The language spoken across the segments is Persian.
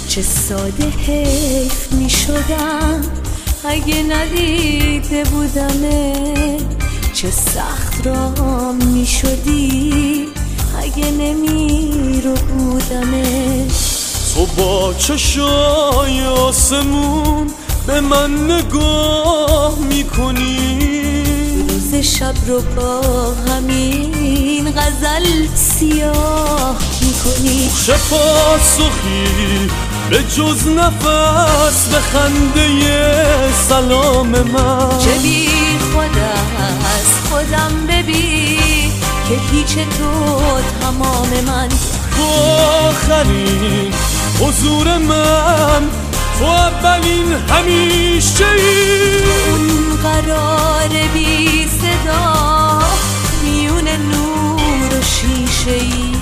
چه ساده حیف می شدم اگه ندیده بودمه، چه سخت رام می شدی اگه نمی رو بودمه. تو با چشای آسمون به من نگاه میکنی، روز شب رو با همین غزل سیاه میکنی. چه پاسخی به جز نفس به خنده سلام من، چه بی خود از خودم ببین که هیچ تو تمام من. تو آخرین حضور من، تو اولین همیشه ای. اون قرار بی صدا میون نور و شیشه ای.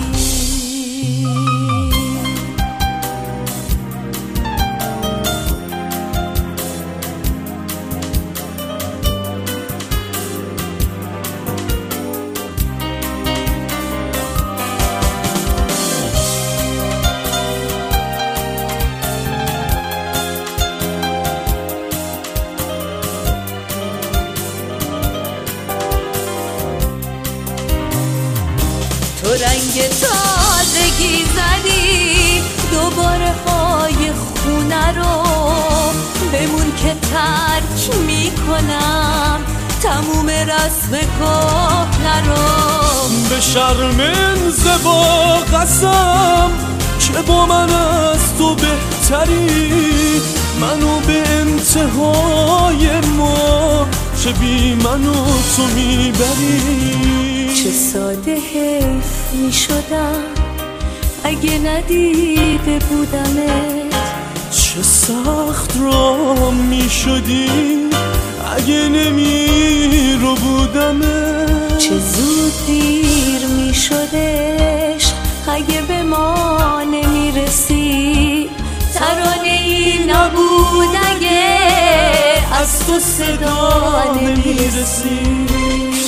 تو رنگ تازگی زدی دوباره های خونه رو، بمون که ترک میکنم تموم رسم کهنه رو. به شرم انزوا قسم که با من از تو بهتری، منو به انتهای ما چه بی منو تو میبری. چه ساده حیف می شدم اگه ندیده بودمت، چه سخت را می شدی اگه نمی رو بودمت. چه زود دیر می شدش اگه به ما نمی رسید. ترانه ای نبود اگه از تو صدا نمی رسید.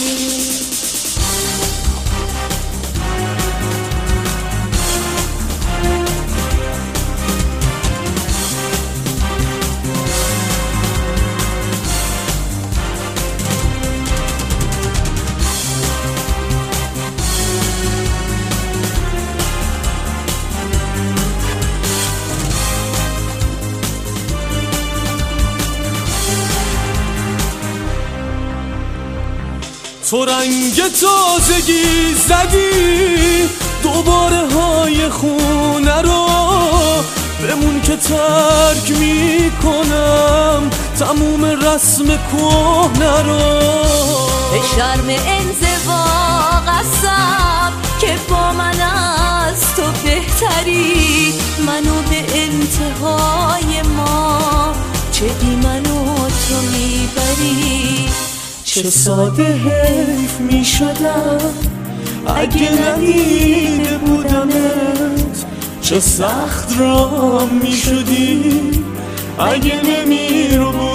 تو رنگ تازگی زدی دوباره های خونه رو، بمون که ترک میکنم تموم رسم کهنه رو. به شرم انزوا قسم که با من از تو بهتری، منو به انتهای ما چه بی منو تو میبری. چه ساده حیف می شدم اگه ندیده بودمت، چه سخت را می شدی اگه نمی رو